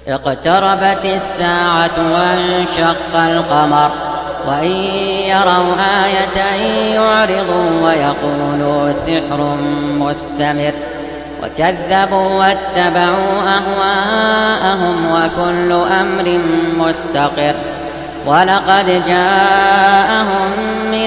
اقتربت الساعة وانشق القمر وإن يروا آية يعرضوا ويقولوا سحر مستمر وكذبوا واتبعوا أهواءهم وكل أمر مستقر ولقد جاءهم من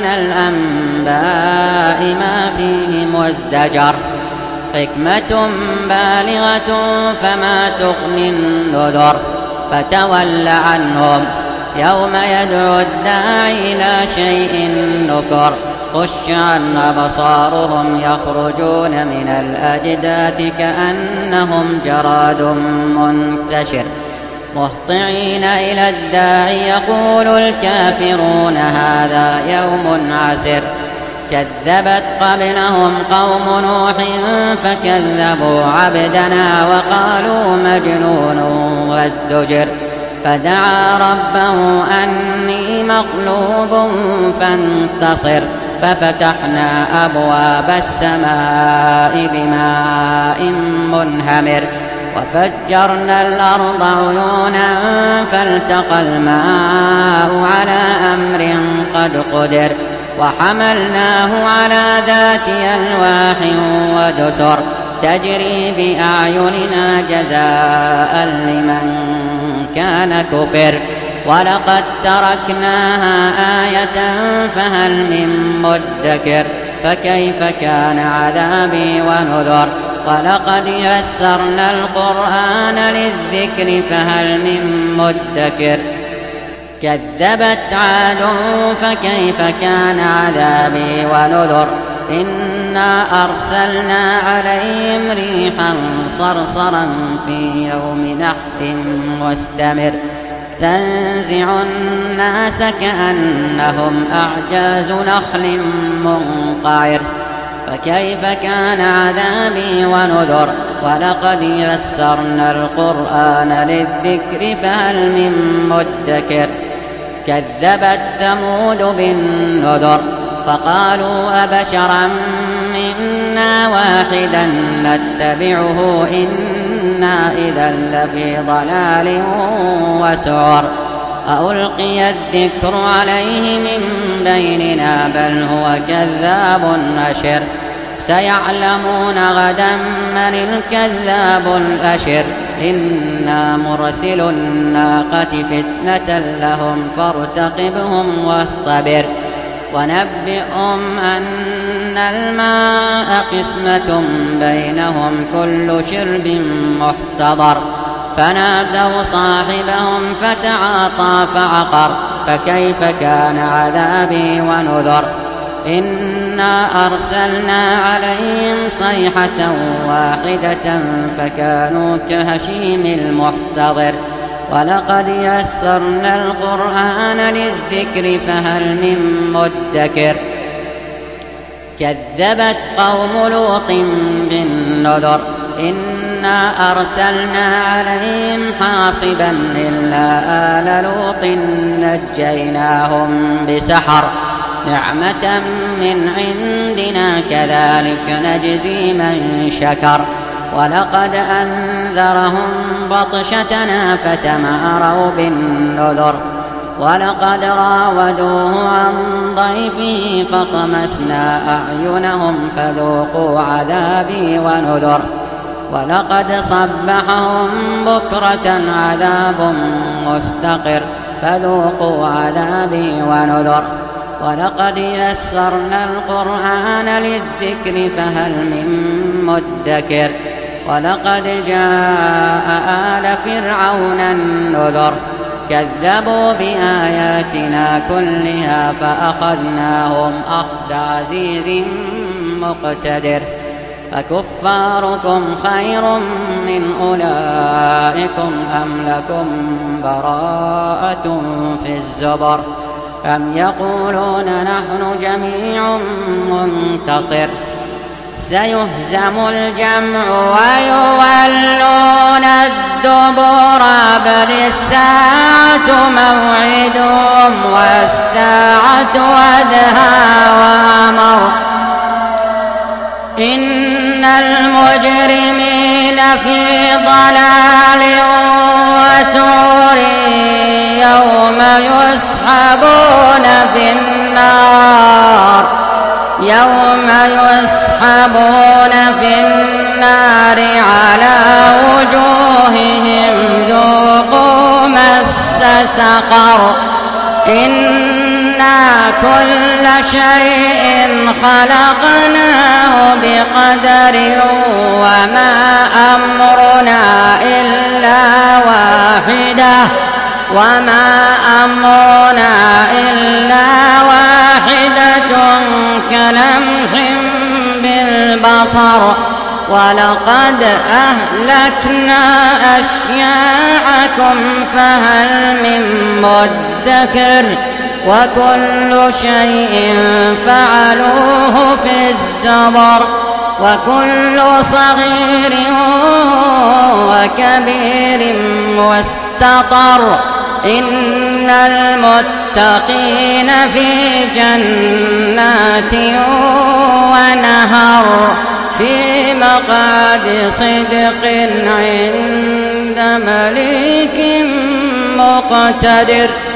الأنباء ما فيه مزدجر حكمة بالغة فما تغني النذر فتول عنهم يوم يدعو الداعي إلى شيء نكر خش عن أبصارهم يخرجون من الأجداث كأنهم جراد منتشر مهطعين إلى الداعي يقول الكافرون هذا يوم عسر كذبت قبلهم قوم نوح فكذبوا عبدنا وقالوا مجنون وازدجر فدعا ربه أني مغلوب فانتصر ففتحنا أبواب السماء بماء منهمر وفجرنا الأرض عيونا فالتقى الماء على أمر قد قدر وحملناه على ذات ألواح ودسر تجري بأعيننا جزاء لمن كان كفر ولقد تركناها آية فهل من مدكر فكيف كان عذابي ونذر ولقد يسرنا القرآن للذكر فهل من مدكر كذبت عاد فكيف كان عذابي ونذر إنا أرسلنا عليهم ريحا صرصرا في يوم نحس مستمر تنزع الناس كأنهم أعجاز نخل منقعر فكيف كان عذابي ونذر ولقد يسرنا القرآن للذكر فهل من مدكر كذبت ثمود بالنذر فقالوا أبشرا منا واحدا نتبعه إنا إذا لفي ضلال وسعر ألقي الذكر عليه من بيننا بل هو كذاب أشر سيعلمون غدا من الكذاب الأشر إنا مرسل الناقة فتنة لهم فارتقبهم واصطبر ونبئهم أن الماء قسمة بينهم كل شرب محتضر فنادوا صاحبهم فتعاطى فعقر فكيف كان عذابي ونذر إنا أرسلنا عليهم صيحة واحدة فكانوا كهشيم المحتضر ولقد يسرنا القرآن للذكر فهل من مدكر كذبت قوم لوط بالنذر إنا أرسلنا عليهم حاصبا إلا آل لوط نجيناهم بسحر نعمة من عندنا كذلك نجزي من شكر ولقد أنذرهم بطشتنا فتماروا بالنذر ولقد راودوه عن ضيفه فطمسنا أعينهم فذوقوا عذابي ونذر ولقد صبحهم بكرة عذاب مستقر فذوقوا عذابي ونذر ولقد يسرنا القرآن للذكر فهل من مدكر ولقد جاء آل فرعون النذر كذبوا بآياتنا كلها فأخذناهم أخذ عزيز مقتدر أكفاركم خير من أولئكم أم لكم براءة في الزبر أم يقولون نحن جميع منتصر سيهزم الجمع ويولون الدبر بل الساعة موعدهم والساعة أدهى وأمر إن المجرمين في ضلال يوم يسحبون في النار على وجوههم ذوقوا مس سقر إنا كل شيء خلقناه بقدر وما أمرنا إلا واحدة كلمح بالبصر ولقد أهلكنا أشياعكم فهل من مدكر وكل شيء فعلوه في الزبر وكل صغير وكبير مستطر إن المتقين في جنات ونهر في مقعد صدق عند مليك مقتدر.